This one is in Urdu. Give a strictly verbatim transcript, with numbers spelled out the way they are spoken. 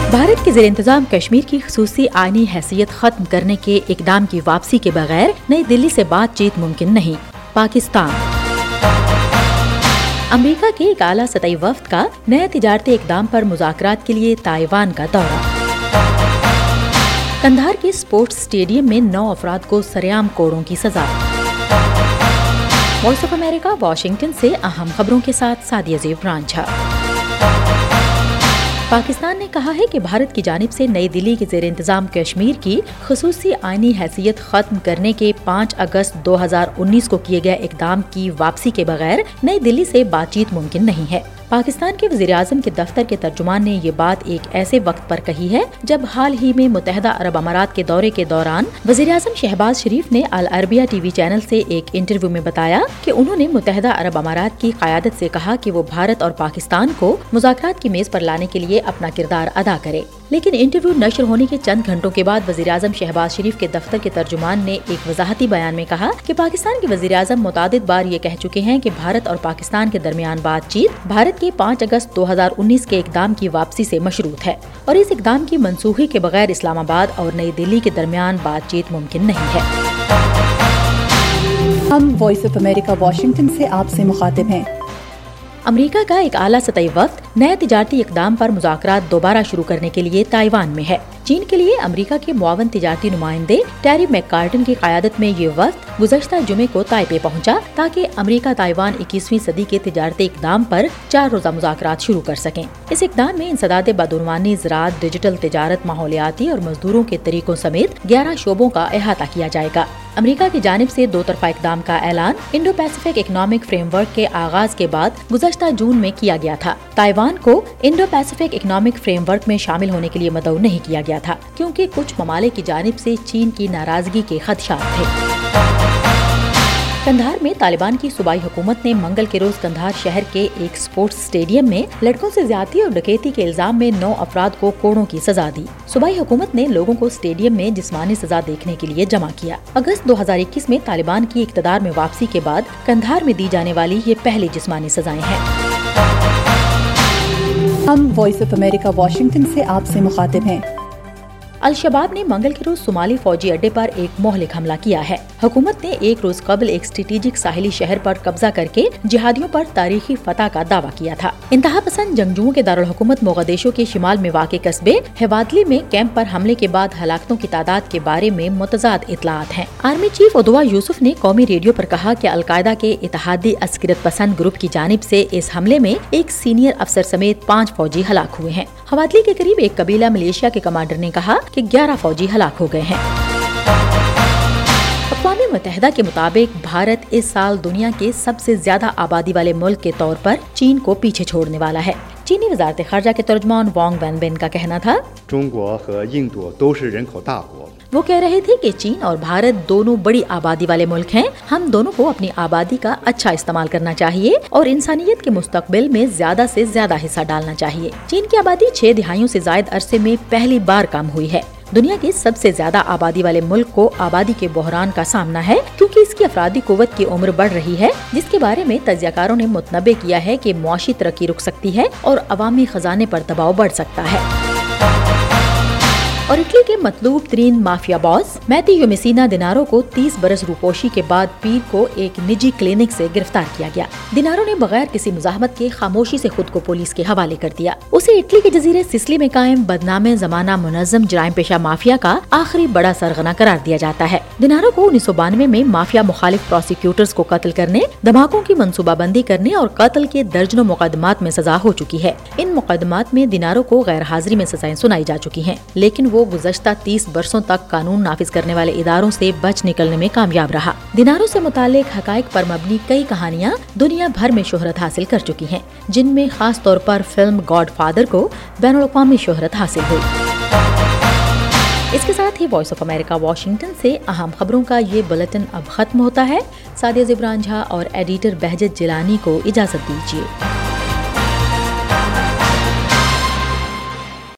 بھارت کے زیر انتظام کشمیر کی خصوصی آئینی حیثیت ختم کرنے کے اقدام کی واپسی کے بغیر نئی دلی سے بات چیت ممکن نہیں۔ پاکستان امریکہ کے ایک اعلیٰ سطحی وفد کا نئے تجارتی اقدام پر مذاکرات کے لیے تائیوان کا دورہ۔ قندھار کے اسپورٹس اسٹیڈیم میں نو افراد کو سرعام کوڑوں کی سزا۔ وائس آف امریکہ واشنگٹن سے اہم خبروں کے ساتھ سعدیہ زیب رانجھا۔ پاکستان نے کہا ہے کہ بھارت کی جانب سے نئی دلی کے زیر انتظام کشمیر کی خصوصی آئینی حیثیت ختم کرنے کے پانچ اگست دو ہزار انیس کو کیے گئے اقدام کی واپسی کے بغیر نئی دلی سے بات چیت ممکن نہیں ہے۔ پاکستان کے وزیر اعظم کے دفتر کے ترجمان نے یہ بات ایک ایسے وقت پر کہی ہے جب حال ہی میں متحدہ عرب امارات کے دورے کے دوران وزیر اعظم شہباز شریف نے العربیہ ٹی وی چینل سے ایک انٹرویو میں بتایا کہ انہوں نے متحدہ عرب امارات کی قیادت سے کہا کہ وہ بھارت اور پاکستان کو مذاکرات کی میز پر لانے کے لیے اپنا کردار ادا کرے۔ لیکن انٹرویو نشر ہونے کے چند گھنٹوں کے بعد وزیر اعظم شہباز شریف کے دفتر کے ترجمان نے ایک وضاحتی بیان میں کہا کہ پاکستان کے وزیر اعظم متعدد بار یہ کہہ چکے ہیں کہ بھارت اور پاکستان کے درمیان بات چیت بھارت کے پانچ اگست دو ہزار انیس کے اقدام کی واپسی سے مشروط ہے اور اس اقدام کی منسوخی کے بغیر اسلام آباد اور نئی دلی کے درمیان بات چیت ممکن نہیں ہے۔ ہم وائس آف امریکہ واشنگٹن سے آپ سے مخاطب ہیں۔ امریکہ کا ایک اعلیٰ سطحی وفد نئے تجارتی اقدام پر مذاکرات دوبارہ شروع کرنے کے لیے تائیوان میں ہے۔ چین کے لیے امریکہ کے معاون تجارتی نمائندے ٹیری میک کارٹن کی قیادت میں یہ وفد گزشتہ جمعے کو تائپے پہنچا تاکہ امریکہ تائیوان اکیسویں صدی کے تجارتی اقدام پر چار روزہ مذاکرات شروع کر سکیں۔ اس اقدام میں انسداد بدعنوانی، زراعت، ڈیجیٹل تجارت، ماحولیاتی اور مزدوروں کے طریقوں سمیت گیارہ شعبوں کا احاطہ کیا جائے گا۔ امریکہ کی جانب سے دو طرفہ اقدام کا اعلان Indo Pacific economic framework کے آغاز کے بعد گزشتہ جون میں کیا گیا تھا۔ تائیوان کو Indo Pacific economic framework میں شامل ہونے کے لیے مدعو نہیں کیا گیا تھا کیونکہ کچھ ممالک کی جانب سے چین کی ناراضگی کے خدشات تھے۔ قندھار میں طالبان کی صوبائی حکومت نے منگل کے روز قندھار شہر کے ایک اسپورٹس اسٹیڈیم میں لڑکوں سے زیادتی اور ڈکیتی کے الزام میں نو افراد کو کوڑوں کی سزا دی۔ صوبائی حکومت نے لوگوں کو اسٹیڈیم میں جسمانی سزا دیکھنے کے لیے جمع کیا۔ اگست دو ہزار اکیس میں طالبان کی اقتدار میں واپسی کے بعد قندھار میں دی جانے والی یہ پہلی جسمانی سزائیں ہیں۔ ہم وائس آف امریکہ واشنگٹن سے آپ سے مخاطب ہیں۔ الشباب نے منگل کے روز صومالی فوجی اڈے پر ایک مہلک حملہ کیا ہے۔ حکومت نے ایک روز قبل ایک اسٹریٹجک ساحلی شہر پر قبضہ کر کے جہادیوں پر تاریخی فتح کا دعویٰ کیا تھا۔ انتہا پسند جنگجوؤں کے دارالحکومت موغودیشو کے شمال میں واقع قصبے ہیوادلی میں کیمپ پر حملے کے بعد ہلاکتوں کی تعداد کے بارے میں متضاد اطلاعات ہیں۔ آرمی چیف ادوا یوسف نے قومی ریڈیو پر کہا کہ القاعدہ کے اتحادی عسکریت پسند گروپ کی جانب سے اس حملے میں ایک سینئر افسر سمیت پانچ فوجی ہلاک ہوئے ہیں۔ حوادلی کے قریب ایک قبیلہ ملیشیا کے کمانڈر نے کہا کہ گیارہ فوجی ہلاک ہو گئے ہیں۔ اقوام متحدہ کے مطابق بھارت اس سال دنیا کے سب سے زیادہ آبادی والے ملک کے طور پر چین کو پیچھے چھوڑنے والا ہے۔ چینی وزارت خارجہ کے ترجمان وانگ وین کا کہنا تھا، وہ کہہ رہے تھے کہ چین اور بھارت دونوں بڑی آبادی والے ملک ہیں۔ ہم دونوں کو اپنی آبادی کا اچھا استعمال کرنا چاہیے اور انسانیت کے مستقبل میں زیادہ سے زیادہ حصہ ڈالنا چاہیے۔ چین کی آبادی چھ دہائیوں سے زائد عرصے میں پہلی بار کم ہوئی ہے۔ دنیا کے سب سے زیادہ آبادی والے ملک کو آبادی کے بحران کا سامنا ہے کیونکہ اس کی افرادی قوت کی عمر بڑھ رہی ہے، جس کے بارے میں تجزیہ کاروں نے متنبع کیا ہے کہ معاشی ترقی رک سکتی ہے اور عوامی خزانے پر دباؤ بڑھ سکتا ہے۔ اور اٹلی کے مطلوب ترین مافیا باز میتیو میسینا دینارو کو تیس برس روپوشی کے بعد پیر کو ایک نجی کلینک سے گرفتار کیا گیا۔ دینارو نے بغیر کسی مزاحمت کے خاموشی سے خود کو پولیس کے حوالے کر دیا۔ اسے اٹلی کے جزیرے سسلی میں قائم بدنام زمانہ منظم جرائم پیشہ مافیا کا آخری بڑا سرغنہ قرار دیا جاتا ہے۔ دینارو کو انیس سو بانوے میں مافیا مخالف پروسیکیوٹرز کو قتل کرنے، دھماکوں کی منصوبہ بندی کرنے اور قتل کے درجنوں مقدمات میں سزا ہو چکی ہے۔ ان مقدمات میں دینارو کو غیر حاضری میں سزائیں سنائی جا چکی ہیں، لیکن وہ گزشتہ تیس برسوں تک قانون نافذ کرنے والے اداروں سے بچ نکلنے میں کامیاب رہا۔ دینارو سے متعلق حقائق پر مبنی کئی کہانیاں دنیا بھر میں شہرت حاصل کر چکی ہیں، جن میں خاص طور پر فلم گاڈ فادر کو بین الاقوامی شہرت حاصل ہوئی۔ اس کے ساتھ ہی وائس آف امریکہ واشنگٹن سے اہم خبروں کا یہ بلیٹن اب ختم ہوتا ہے۔ سعدیہ زیب رانجھا اور ایڈیٹر بہجت جیلانی کو اجازت دیجیے۔